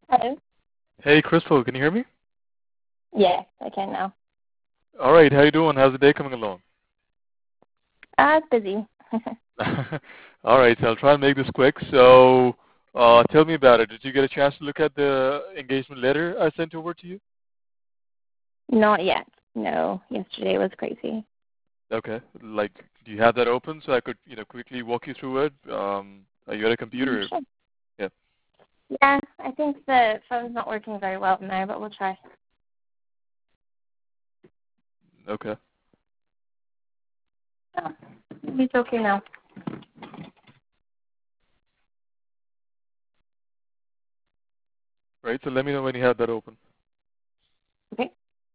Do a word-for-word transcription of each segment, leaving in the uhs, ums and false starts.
Hello? Hey, Crystal, can you hear me? Yes, I can now. All right, how you doing? How's the day coming along? Uh, it's busy. All right, so I'll try and make this quick. So, uh, tell me about it. Did you get a chance to look at the engagement letter I sent over to you? Not yet. No, yesterday was crazy. Okay, like, do you have that open so I could, you know, quickly walk you through it? Um, are you at a Mm, computer? sure. Yeah. Yeah, I think the phone's not working very well in there, but we'll try. Okay. Oh, it's okay now. Right. So let me know when you have that open. Okay.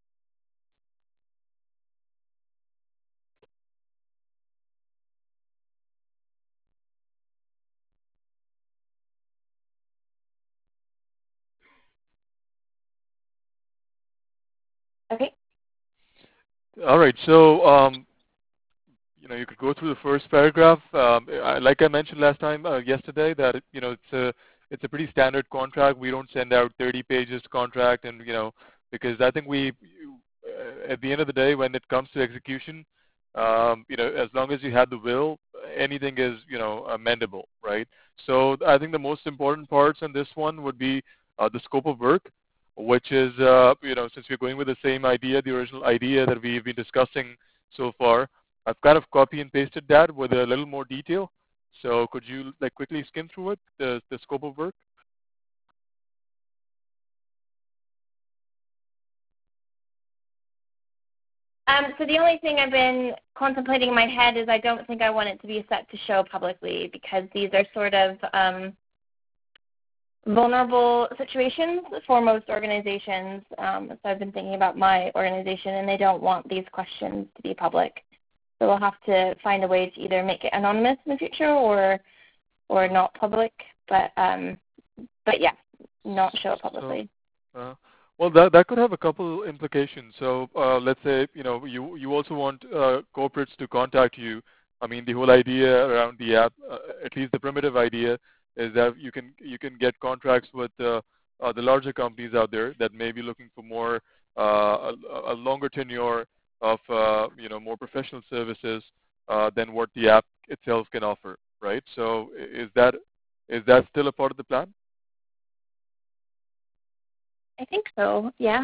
Okay. All right. So, um, you know, you could go through the first paragraph. Um, I, like I mentioned last time, uh, yesterday, that it, you know it's a it's a pretty standard contract. We don't send out thirty pages contract, and you know because I think we, uh, at the end of the day, when it comes to execution, um, you know, as long as you have the will, anything is you know amendable, right? So I think the most important parts in this one would be uh, the scope of work, which is uh, you know since we're going with the same idea, the original idea that we've been discussing so far. I've kind of copy and pasted that with a little more detail. So could you like quickly skim through it, the the scope of work? Um, so the only thing I've been contemplating in my head is I don't think I want it to be set to show publicly because these are sort of um, vulnerable situations for most organizations. Um, so I've been thinking about my organization, and they don't want these questions to be public. So we'll have to find a way to either make it anonymous in the future or or not public. But um, but yeah, not show it So, publicly. uh, well, that that could have a couple implications. So uh, let's say you know you you also want uh, corporates to contact you. I mean, the whole idea around the app, uh, at least the primitive idea, is that you can you can get contracts with uh, uh, the larger companies out there that may be looking for more uh, a, a longer tenure of uh, you know more professional services uh, than what the app itself can offer, right? So i- is that is that still a part of the plan? I think so. Yeah.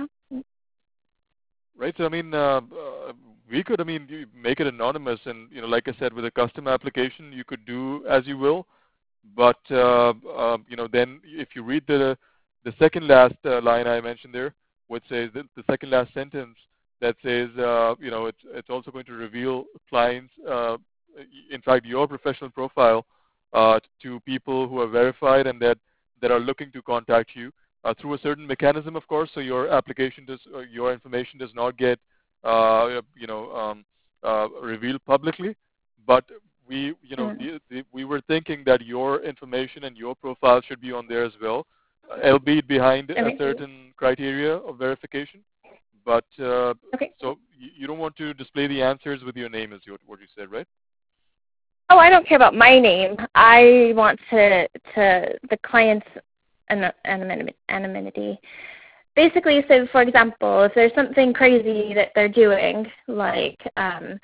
Right. So I mean, uh, uh, we could. I mean, you make it anonymous, and you know, like I said, with a custom application, you could do as you will. But uh, uh, you know, then if you read the the second last uh, line I mentioned there, which says the, the second last sentence that says, uh, you know, it's it's also going to reveal clients, uh, in fact, your professional profile uh, to people who are verified and that that are looking to contact you uh, through a certain mechanism, of course. So your application does, uh, your information does not get, uh, you know, um, uh, revealed publicly, but we, you know, Mm. the, the, we were thinking that your information and your profile should be on there as well, uh, albeit behind a Okay. certain criteria of verification. But uh, Okay. so you, you don't want to display the answers with your name, as you, what you said, right? Oh, I don't care about my name. I want to to the client's an- anonymity. anonymity. Basically, so for example, if there's something crazy that they're doing, like um,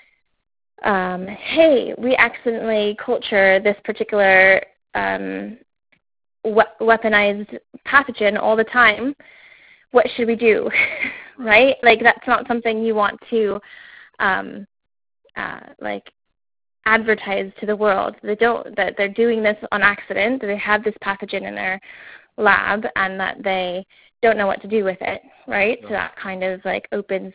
um, hey, we accidentally culture this particular um, we- weaponized pathogen all the time, what should we do? Right? Like that's not something you want to um, uh, like advertise to the world. They don't that they're doing this on accident. That they have this pathogen in their lab and that they don't know what to do with it. Right? So No. that kind of like opens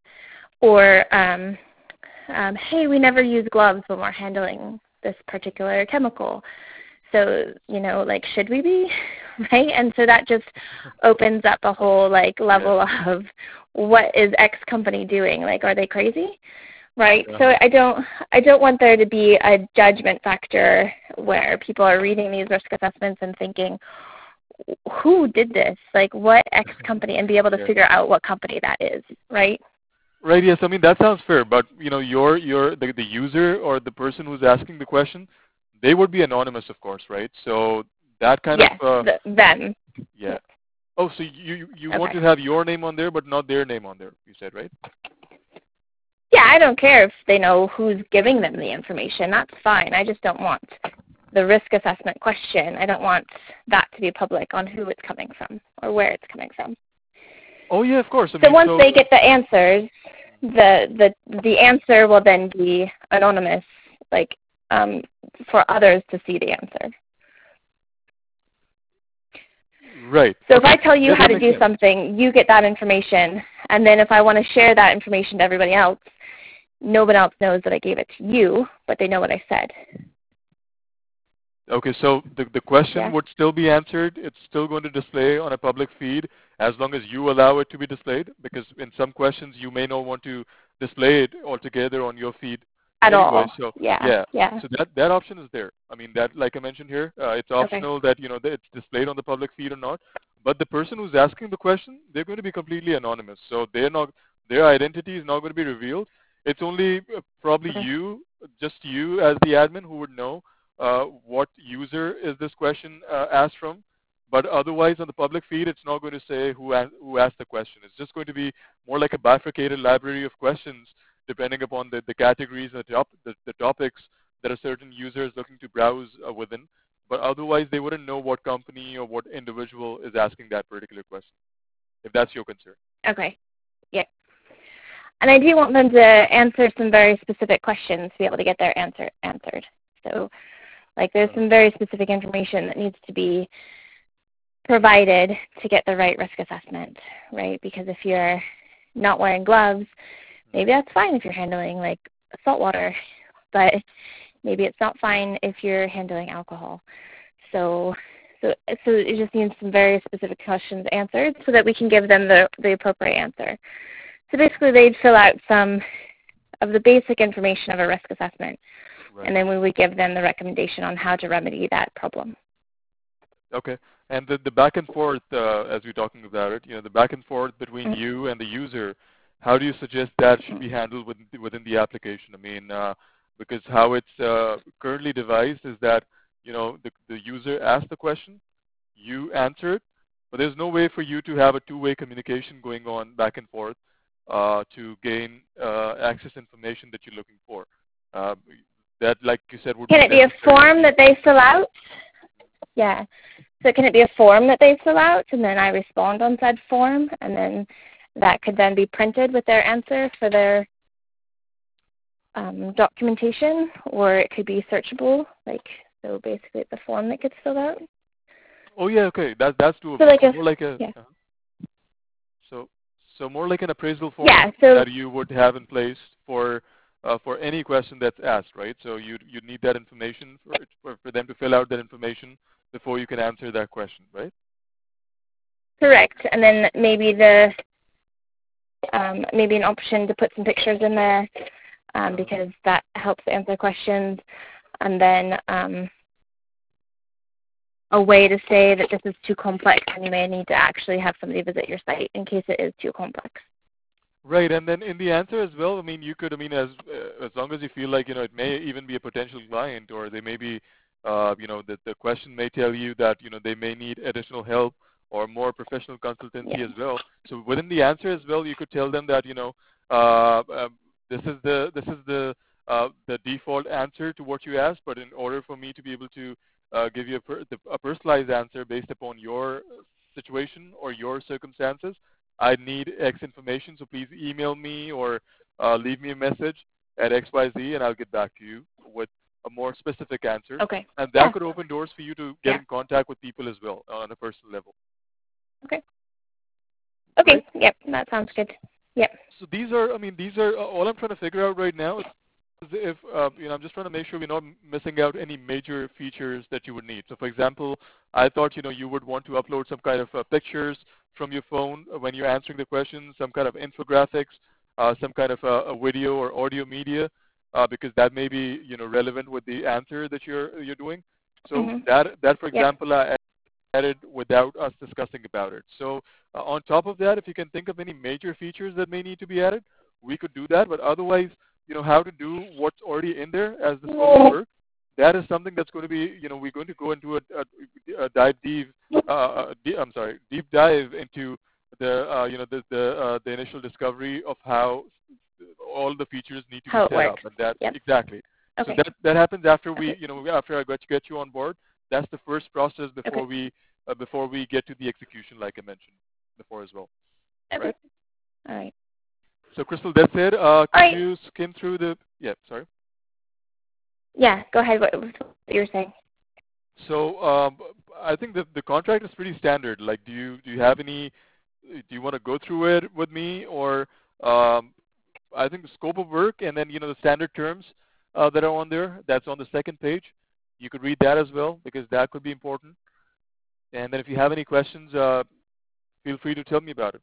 or um, um, hey, we never use gloves when we're handling this particular chemical. So, you know, like, should we be? Right? And so that just opens up a whole, like, Yeah. level of what is X company doing? Like, are they crazy? Right? So Uh-huh. I don't, I don't want there to be a judgment factor where people are reading these risk assessments and thinking, who did this? Like, what X company? And be able to Yeah. figure out what company that is, right? Right. Yes. I mean that sounds fair, but you know, your your the, the user or the person who's asking the question, they would be anonymous, of course, right? So that kind of Yes, uh, the, them. yeah. Oh, so you you want Okay. to have your name on there, but not their name on there. You said, right? Yeah, I don't care if they know who's giving them the information. That's fine. I just don't want the risk assessment question. I don't want that to be public on who it's coming from or where it's coming from. Oh yeah, of course. I So mean, once so they get the answers, the the the answer will then be anonymous, like um, for others to see the answer. right. So if Okay. I tell you Yeah, how that to makes do sense. something, you get that information, and then if I want to share that information to everybody else, no one else knows that I gave it to you, but they know what I said. Okay, so the the question Yeah. would still be answered. It's still going to display on a public feed as long as you allow it to be displayed. Because in some questions you may not want to display it altogether on your feed At anyway. all. So Yeah. yeah, Yeah. so that that option is there. I mean that, like I mentioned here, uh, it's Okay. optional that you know that it's displayed on the public feed or not. But the person who's asking the question, they're going to be completely anonymous. So they're not their identity is not going to be revealed. It's only uh, probably Okay. you, just you as the admin, who would know uh, what user is this question uh, asked from. But otherwise, on the public feed, it's not going to say who, a- who asked the question. It's just going to be more like a bifurcated library of questions, depending upon the, the categories and the, top, the, the topics that a certain user is looking to browse uh, within. But otherwise, they wouldn't know what company or what individual is asking that particular question, if that's your concern. Okay. Yeah. And I do want them to answer some very specific questions to be able to get their answer answered. So, like, there's some very specific information that needs to be provided to get the right risk assessment, right? Because if you're not wearing gloves, maybe that's fine if you're handling, like, salt water, but maybe it's not fine if you're handling alcohol. So, so, so it just needs some very specific questions answered so that we can give them the, the appropriate answer. So basically, they'd fill out some of the basic information of a risk assessment, Right. and then we would give them the recommendation on how to remedy that problem. Okay. And the, the back and forth, uh, as we're talking about it, you know, the back and forth between Mm-hmm. you and the user, how do you suggest that should be handled within the, within the application? I mean, uh, because how it's uh, currently devised is that, you know, the, the user asks the question, you answer it, but there's no way for you to have a two-way communication going on back and forth uh, to gain uh, access information that you're looking for. Uh, that, like you said, would Can be it be a necessary. form that they fill out? Yeah. So can it be a form that they fill out, and then I respond on said form, and then that could then be printed with their answer for their um, documentation, or it could be searchable, like, so basically it's a form that gets filled out. Oh yeah, okay. That that's doable. So like So a, more like a yeah. uh, so so more like an appraisal form Yeah, so, that you would have in place for uh, for any question that's asked, right? So you you need that information for, it, for for them to fill out that information before you can answer that question, right? correct. And then maybe the, um, maybe an option to put some pictures in there, um, Uh, because that helps answer questions. And then um, a way to say that this is too complex and you may need to actually have somebody visit your site in case it is too complex. Right, and then in the answer as well, I mean, you could, I mean, as uh, as long as you feel like, you know, it may even be a potential client, or they may be, uh, you know, the the question may tell you that, you know, they may need additional help or more professional consultancy Yeah. as well. So within the answer as well, you could tell them that, you know, uh, um, this is the this is the uh, the default answer to what you asked, but in order for me to be able to uh, give you a, per, the, a personalized answer based upon your situation or your circumstances, I need X information, so please email me or uh, leave me a message at X Y Z, and I'll get back to you with a more specific answer. Okay. And Yeah. that could open doors for you to get Yeah. in contact with people as well on a personal level. Okay. Okay. Right? Yep. That sounds good. Yep. So these are, I mean, these are uh, all I'm trying to figure out right now is if, uh, you know, I'm just trying to make sure we're not missing out any major features that you would need. So, for example, I thought, you know, you would want to upload some kind of uh, pictures from your phone when you're answering the questions, some kind of infographics, uh, some kind of uh, a video or audio media, uh, because that may be, you know, relevant with the answer that you're you're doing. So Mhm. that that, for Yep. example, I added without us discussing about it. So uh, on top of that, if you can think of any major features that may need to be added, we could do that. But otherwise, you know, how to do what's already in there as the scope of work, that is something that's going to be, you know, we're going to go into a, a, a dive deep, uh, deep, I'm sorry, deep dive into the, uh, you know, the the, uh, the initial discovery of how all the features need to be How it set up, works. and that Yep. exactly. So Okay. that that happens after we, Okay. you know, after I got to get you on board. That's the first process Okay. before we uh, before we get to the execution, like I mentioned before as well, Okay. right? All right. So Crystal, that's it. Uh, All could right. you skim through the? Yeah, sorry. Yeah. Go ahead. What, what you were saying? So um, I think the the contract is pretty standard. Like, do you do you have any? Do you want to go through it with me, or um, I think the scope of work and then you know the standard terms uh, that are on there. That's on the second page. You could read that as well because that could be important. And then if you have any questions, uh, feel free to tell me about it.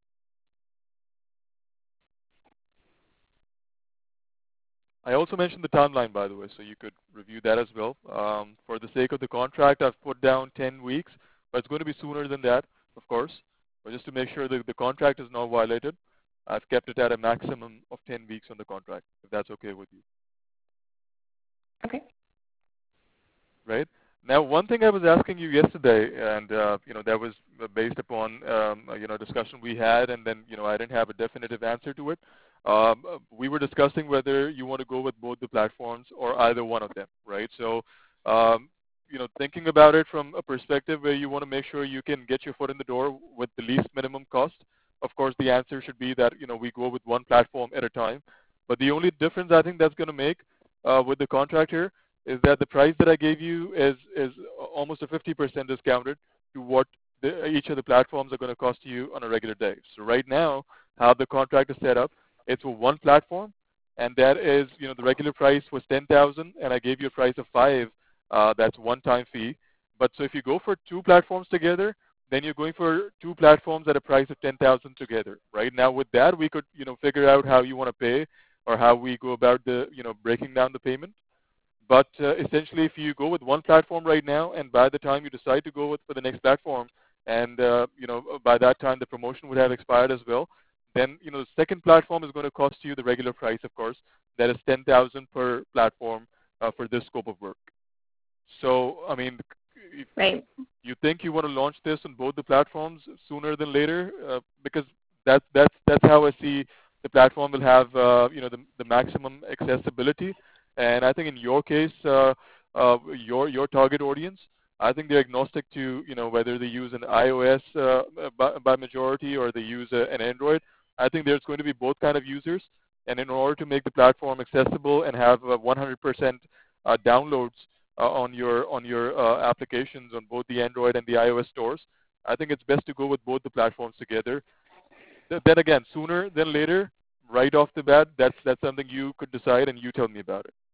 I also mentioned the timeline, by the way, so you could review that as well. Um, for the sake of the contract, I've put down ten weeks, but it's going to be sooner than that, of course. But just to make sure that the contract is not violated, I've kept it at a maximum of ten weeks on the contract, if that's okay with you. Okay. Right? Now, one thing I was asking you yesterday, and uh, you know that was based upon um, you know discussion we had, and then you know I didn't have a definitive answer to it. Um, we were discussing whether you want to go with both the platforms or either one of them, right? So, um, you know, thinking about it from a perspective where you want to make sure you can get your foot in the door with the least minimum cost. Of course, the answer should be that you know we go with one platform at a time. But the only difference I think that's going to make uh, with the contract here is that the price that I gave you is is almost a fifty percent discounted to what the, each of the platforms are going to cost you on a regular day. So right now, how the contract is set up, it's for one platform, and that is, you know, the regular price was ten thousand, and I gave you a price of five. Uh, that's one-time fee. But so if you go for two platforms together, then you're going for two platforms at a price of ten thousand together. Right now, with that, we could, you know, figure out how you want to pay or how we go about the, you know, breaking down the payment. But uh, essentially, if you go with one platform right now, and by the time you decide to go with for the next platform, and uh, you know by that time the promotion would have expired as well, then you know the second platform is going to cost you the regular price, of course. That is ten thousand per platform uh, for this scope of work. So, I mean, if Right. you think you want to launch this on both the platforms sooner than later, uh, because that's that's that's how I see the platform will have uh, you know the, the maximum accessibility. And I think in your case, uh, uh, your your target audience, I think they're agnostic to you know whether they use an iOS uh, by, by majority or they use a, an Android. I think there's going to be both kind of users. And in order to make the platform accessible and have uh, one hundred percent uh, downloads uh, on your on your uh, applications on both the Android and the iOS stores, I think it's best to go with both the platforms together. Th- then again, sooner than later, right off the bat, that's that's something you could decide, and you tell me about it.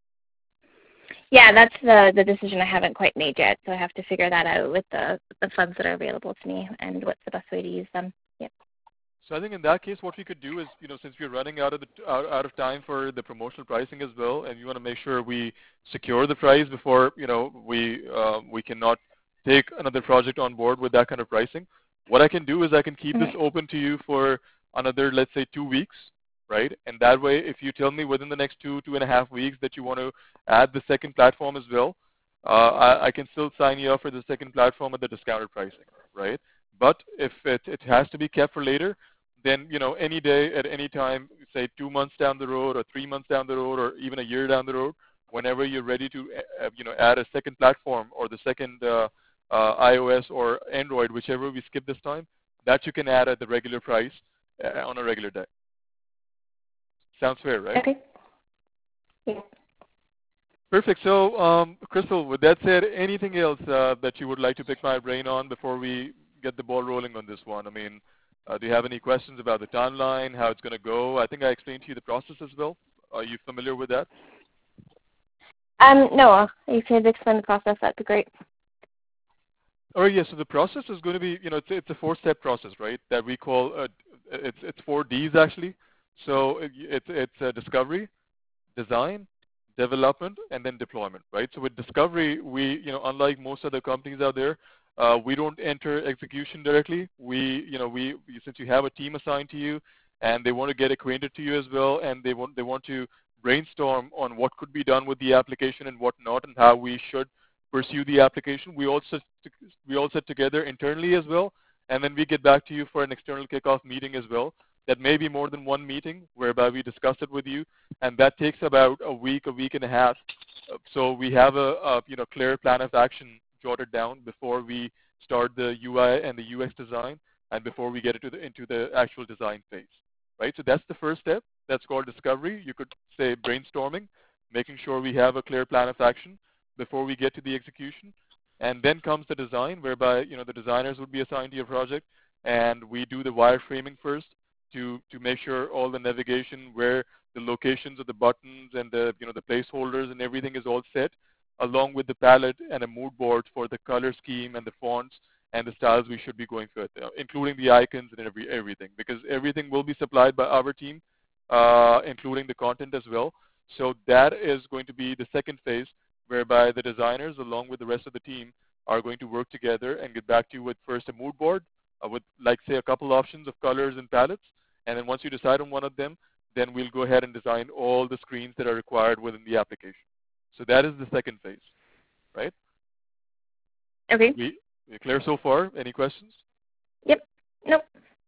Yeah, that's the the decision I haven't quite made yet. So I have to figure that out with the the funds that are available to me and what's the best way to use them. Yep. So I think in that case, what we could do is, you know, since we're running out of the out, out of time for the promotional pricing as well, and we want to make sure we secure the price before, you know, we uh, we cannot take another project on board with that kind of pricing. What I can do is I can keep this Mm-hmm. open to you for another, let's say, two weeks, right? And that way, if you tell me within the next two two and a half weeks that you want to add the second platform as well, uh, I, I can still sign you up for the second platform at the discounted pricing, right? But if it, it has to be kept for later, then you know any day at any time, say two months down the road or three months down the road or even a year down the road, whenever you're ready to uh, you know add a second platform or the second uh, uh, iOS or Android, whichever we skip this time, that you can add at the regular price uh, on a regular day. Sounds fair, right? Okay. Yeah. Perfect. So, um, Crystal, with that said, anything else uh, that you would like to pick my brain on before we get the ball rolling on this one? I mean, uh, do you have any questions about the timeline, how it's going to go? I think I explained to you the process as well. Are you familiar with that? Um, no, you could explain the process. That'd be great. Oh, yes. So the process is going to be, you know, it's, it's a four-step process, right? That we call uh, it's it's four Ds actually. So it, it's it's uh, discovery, design, development, and then deployment, right? So with discovery, we, you know, unlike most other companies out there, uh, we don't enter execution directly. We, you know, we, since you have a team assigned to you and they want to get acquainted to you as well and they want, they want to brainstorm on what could be done with the application and what not, and how we should pursue the application. We also we all sit together internally as well, and then we get back to you for an external kickoff meeting as well. That may be more than one meeting whereby we discuss it with you, and that takes about a week, a week and a half. Uh, So we have a, a you know clear plan of action jotted down before we start the U I and the U X design, and before we get into the into the actual design phase, right? So that's the first step. That's called discovery. You could say brainstorming, making sure we have a clear plan of action before we get to the execution. And then comes the design, whereby you know the designers would be assigned to your project, and we do the wireframing first to to make sure all the navigation, where the locations of the buttons and the you know the placeholders and everything is all set, along with the palette and a mood board for the color scheme and the fonts and the styles we should be going for, uh, including the icons and every everything, because everything will be supplied by our team, uh, including the content as well. So that is going to be the second phase, whereby the designers, along with the rest of the team, are going to work together and get back to you with first a mood board, uh, with like say a couple options of colors and palettes, and then once you decide on one of them, then we'll go ahead and design all the screens that are required within the application. So that is the second phase, right? Okay. We, we clear so far? Any questions? Yep. Nope.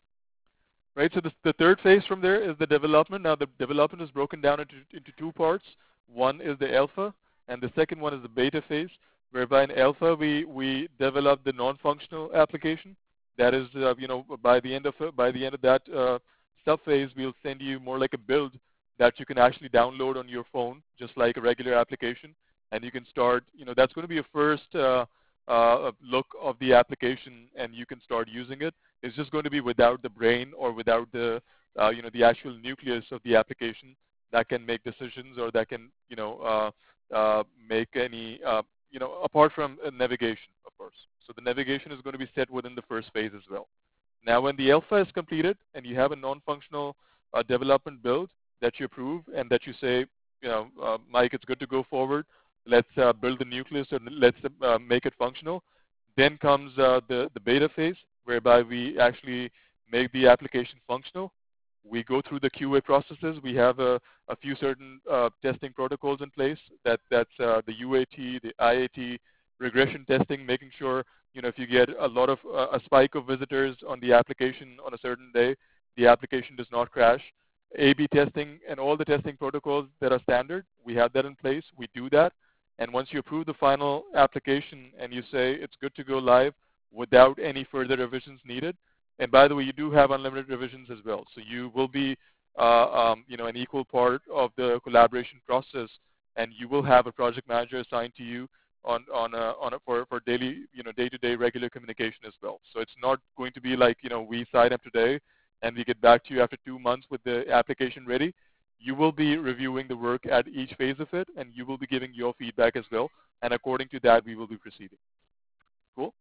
Right, so the, the third phase from there is the development. Now the development is broken down into, into two parts. One is the alpha, and the second one is the beta phase, whereby in alpha we, we develop the non-functional application. That is, uh, you know, by the end of by the end of that uh, sub phase, we'll send you more like a build that you can actually download on your phone, just like a regular application, and you can start. You know, that's going to be a first uh, uh, look of the application, and you can start using it. It's just going to be without the brain or without the uh, you know the actual nucleus of the application that can make decisions, or that can you know uh, uh, make any uh, you know apart from uh, navigation, of course. So the navigation is going to be set within the first phase as well. Now, when the alpha is completed and you have a non-functional uh, development build that you approve and that you say, you know, uh, Mike, it's good to go forward. Let's uh, build the nucleus and let's uh, make it functional. Then comes uh, the the beta phase, whereby we actually make the application functional. We go through the Q A processes. We have a, a few certain uh, testing protocols in place. That that's uh, the U A T, the I A T, regression testing, making sure you know if you get a lot of uh, a spike of visitors on the application on a certain day, the application does not crash. A B testing and all the testing protocols that are standard, we have that in place. We do that, and once you approve the final application and you say it's good to go live without any further revisions needed. And by the way, you do have unlimited revisions as well. So you will be, uh, um, you know, an equal part of the collaboration process, and you will have a project manager assigned to you on on a, on a, for for daily, you know, day-to-day regular communication as well. So it's not going to be like you know we sign up today and we get back to you after two months with the application ready. You will be reviewing the work at each phase of it, and you will be giving your feedback as well. And according to that, we will be proceeding. Cool.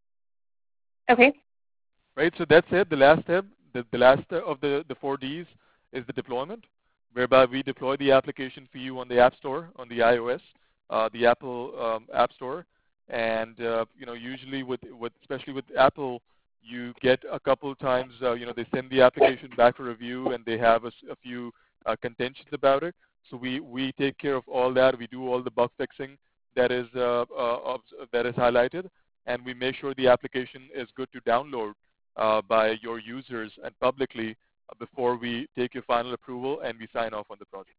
Okay. Right, so that's it. The last step, the, the last of the, the four Ds is the deployment, whereby we deploy the application for you on the App Store, on the iOS, uh, the Apple um, App Store. And, uh, you know, usually with, with, especially with Apple, you get a couple of times, uh, you know, they send the application back for review and they have a, s- a few uh, contentions about it. So we, we take care of all that. We do all the bug fixing that is, uh, uh, of, that is highlighted, and we make sure the application is good to download uh, by your users and publicly uh, before we take your final approval and we sign off on the project.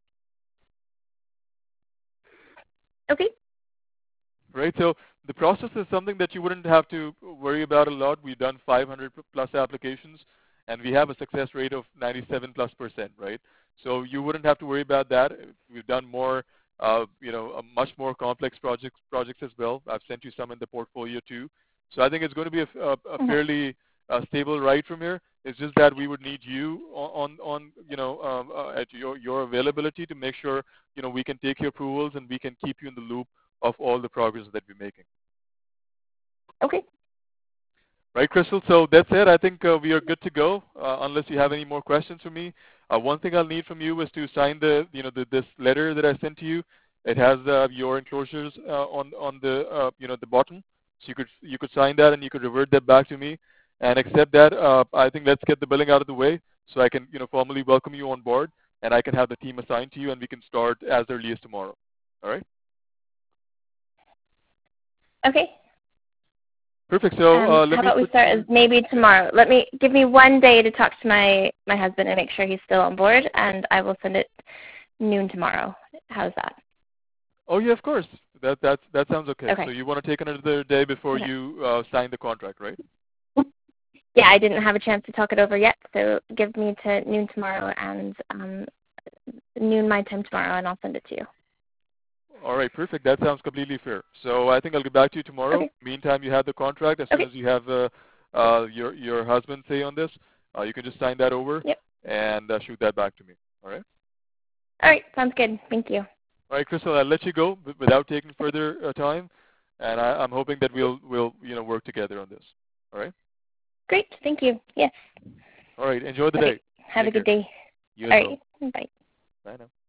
Okay. Right, so the process is something that you wouldn't have to worry about a lot. We've done five hundred plus applications, and we have a success rate of ninety-seven plus percent, right? So you wouldn't have to worry about that. We've done more, uh, you know, a much more complex projects projects as well. I've sent you some in the portfolio too. So I think it's going to be a, a, a Mm-hmm. fairly uh, stable ride from here. It's just that we would need you on, on, on you know, um, uh, at your, your availability to make sure, you know, we can take your approvals and we can keep you in the loop of all the progress that we're making. Okay. Right, Crystal? So that's it. I think uh, we are good to go, uh, unless you have any more questions for me. Uh, one thing I'll need from you is to sign the, you know, the, this letter that I sent to you. It has uh, your enclosures uh, on on the, uh, you know, the bottom. So you could you could sign that and you could revert that back to me and accept that. Uh, I think let's get the billing out of the way so I can, you know, formally welcome you on board. and I can have the team assigned to you, and we can start as early as tomorrow. All right? Okay. Perfect. So Um, uh, how let me about we put start as maybe tomorrow? Let me give me one day to talk to my my husband and make sure he's still on board, and I will send it noon tomorrow. How's that? Oh yeah, of course. That that that sounds okay. Okay. So you want to take another day before Okay. you uh, sign the contract, right? Yeah, I didn't have a chance to talk it over yet, so give me to noon tomorrow and um, noon my time tomorrow, and I'll send it to you. All right, perfect. That sounds completely fair. So I think I'll get back to you tomorrow. Okay. Meantime, you have the contract. As soon Okay. as you have uh, uh, your your husband say on this, uh, you can just sign that over Yep. and uh, shoot that back to me. All right. All right. Sounds good. Thank you. All right, Crystal. I'll let you go w- without taking further uh, time, and I, I'm hoping that we'll we'll you know work together on this. All right. Great. Thank you. Yes. All right. Enjoy the Okay. day. Have Take a good care. day. You All as well. right. Bye. Bye now.